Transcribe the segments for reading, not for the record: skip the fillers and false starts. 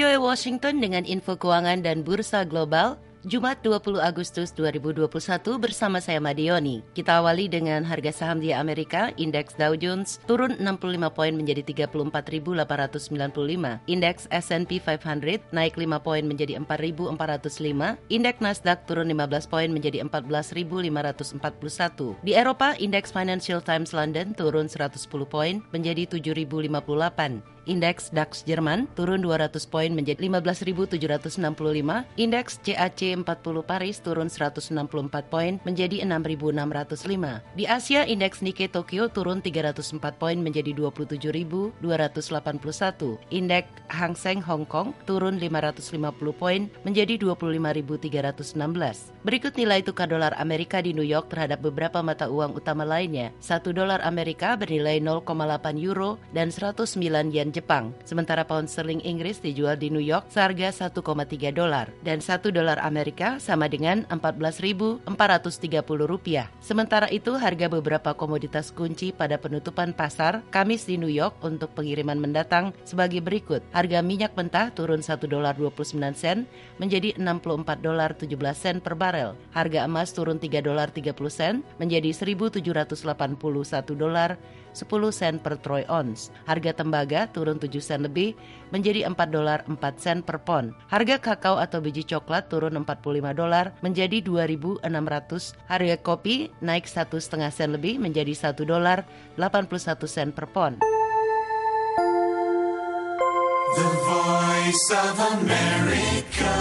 VOA Washington dengan info keuangan dan bursa global, Jumat 20 Agustus 2021 bersama saya Madioni. Kita awali dengan harga saham di Amerika. Indeks Dow Jones turun 65 poin menjadi 34.895. Indeks S&P 500 naik 5 poin menjadi 4.405. Indeks Nasdaq turun 15 poin menjadi 14.541. Di Eropa, indeks Financial Times London turun 110 poin menjadi 7.058. Indeks DAX Jerman turun 200 poin menjadi 15.765. Indeks CAC 40 Paris turun 164 poin menjadi 6.605. Di Asia, indeks Nikkei Tokyo turun 304 poin menjadi 27.281. Indeks Hang Seng Hong Kong turun 550 poin menjadi 25.316. Berikut nilai tukar dolar Amerika di New York terhadap beberapa mata uang utama lainnya. 1 dolar Amerika bernilai 0,8 euro dan 109 yen Jepang. Sementara pound sterling Inggris dijual di New York seharga 1,3 dolar dan 1 dolar Amerika sama dengan 14.430 rupiah. Sementara itu harga beberapa komoditas kunci pada penutupan pasar Kamis di New York untuk pengiriman mendatang sebagai berikut. Harga minyak mentah turun 1 dolar 29 sen menjadi 64 dolar 17 sen per barel. Harga emas turun 3 dolar 30 sen menjadi 1.781 dolar 10 sen per troy ounce. Harga tembaga turun 7 sen lebih menjadi 4 dolar 4 sen per pon. Harga kakao atau biji coklat turun 45 dolar menjadi 2.600. Harga kopi naik 1,5 sen lebih menjadi 1 dolar 81 sen per pon. The Voice of America.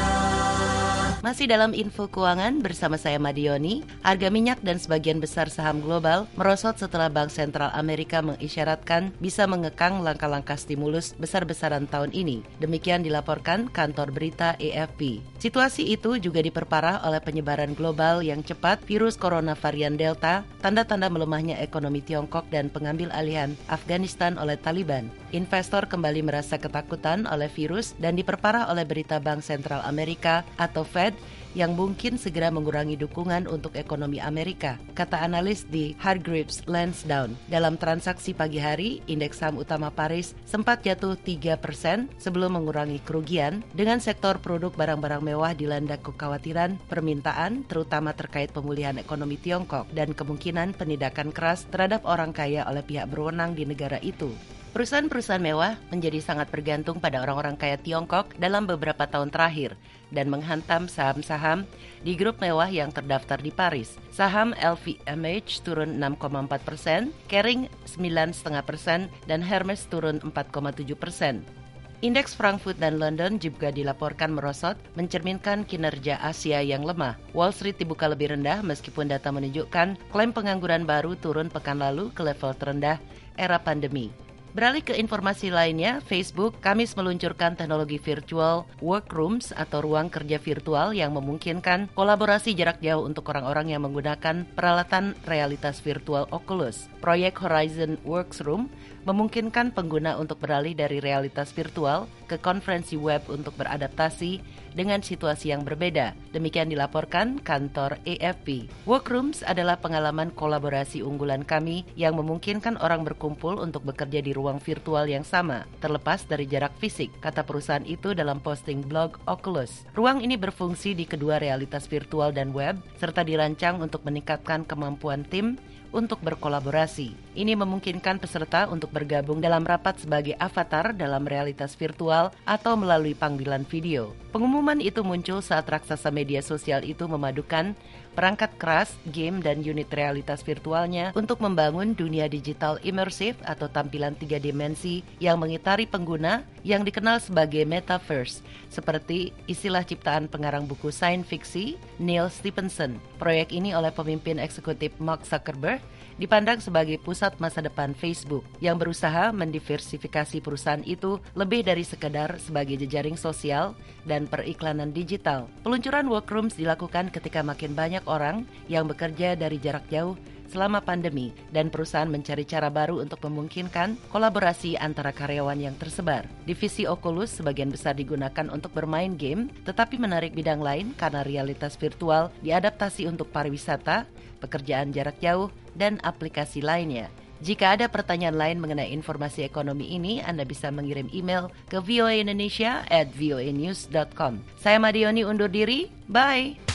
Masih dalam info keuangan bersama saya Madioni, harga minyak dan sebagian besar saham global merosot setelah Bank Sentral Amerika mengisyaratkan bisa mengekang langkah-langkah stimulus besar-besaran tahun ini. Demikian dilaporkan kantor berita AFP. Situasi itu juga diperparah oleh penyebaran global yang cepat virus corona varian Delta, tanda-tanda melemahnya ekonomi Tiongkok dan pengambil alihan Afghanistan oleh Taliban. Investor kembali merasa ketakutan oleh virus dan diperparah oleh berita Bank Sentral Amerika atau Fed yang mungkin segera mengurangi dukungan untuk ekonomi Amerika, kata analis di Hargreaves Lansdowne. Dalam transaksi pagi hari, indeks saham utama Paris sempat jatuh 3% sebelum mengurangi kerugian, dengan sektor produk barang-barang mewah dilanda kekhawatiran permintaan, terutama terkait pemulihan ekonomi Tiongkok dan kemungkinan penindakan keras terhadap orang kaya oleh pihak berwenang di negara itu. Perusahaan-perusahaan mewah menjadi sangat bergantung pada orang-orang kaya Tiongkok dalam beberapa tahun terakhir dan menghantam saham-saham di grup mewah yang terdaftar di Paris. Saham LVMH turun 6,4%, Kering 9,5% dan Hermes turun 4,7%. Indeks Frankfurt dan London juga dilaporkan merosot, mencerminkan kinerja Asia yang lemah. Wall Street dibuka lebih rendah meskipun data menunjukkan klaim pengangguran baru turun pekan lalu ke level terendah era pandemi. Beralih ke informasi lainnya, Facebook Kamis meluncurkan teknologi virtual workrooms atau ruang kerja virtual yang memungkinkan kolaborasi jarak jauh untuk orang-orang yang menggunakan peralatan realitas virtual Oculus. Proyek Horizon Workroom memungkinkan pengguna untuk beralih dari realitas virtual ke konferensi web untuk beradaptasi dengan situasi yang berbeda. Demikian dilaporkan kantor AFP. Workrooms adalah pengalaman kolaborasi unggulan kami yang memungkinkan orang berkumpul untuk bekerja di ruang virtual yang sama, terlepas dari jarak fisik, kata perusahaan itu dalam posting blog Oculus. Ruang ini berfungsi di kedua realitas virtual dan web, serta dirancang untuk meningkatkan kemampuan tim untuk berkolaborasi. Ini memungkinkan peserta untuk bergabung dalam rapat sebagai avatar dalam realitas virtual atau melalui panggilan video. Pengumuman itu muncul saat raksasa media sosial itu memadukan perangkat keras, game, dan unit realitas virtualnya untuk membangun dunia digital imersif atau tampilan 3 dimensi yang mengitari pengguna yang dikenal sebagai metaverse, seperti istilah ciptaan pengarang buku sains fiksi Neil Stephenson. Proyek ini oleh pemimpin eksekutif Mark Zuckerberg dipandang sebagai pusat masa depan Facebook yang berusaha mendiversifikasi perusahaan itu lebih dari sekedar sebagai jejaring sosial dan periklanan digital. Peluncuran Workrooms dilakukan ketika makin banyak orang yang bekerja dari jarak jauh selama pandemi dan perusahaan mencari cara baru untuk memungkinkan kolaborasi antara karyawan yang tersebar. Divisi Oculus sebagian besar digunakan untuk bermain game, tetapi menarik bidang lain karena realitas virtual diadaptasi untuk pariwisata, pekerjaan jarak jauh, dan aplikasi lainnya. Jika ada pertanyaan lain mengenai informasi ekonomi ini, Anda bisa mengirim email ke voaindonesia@voanews.com. Saya Madioni undur diri, bye!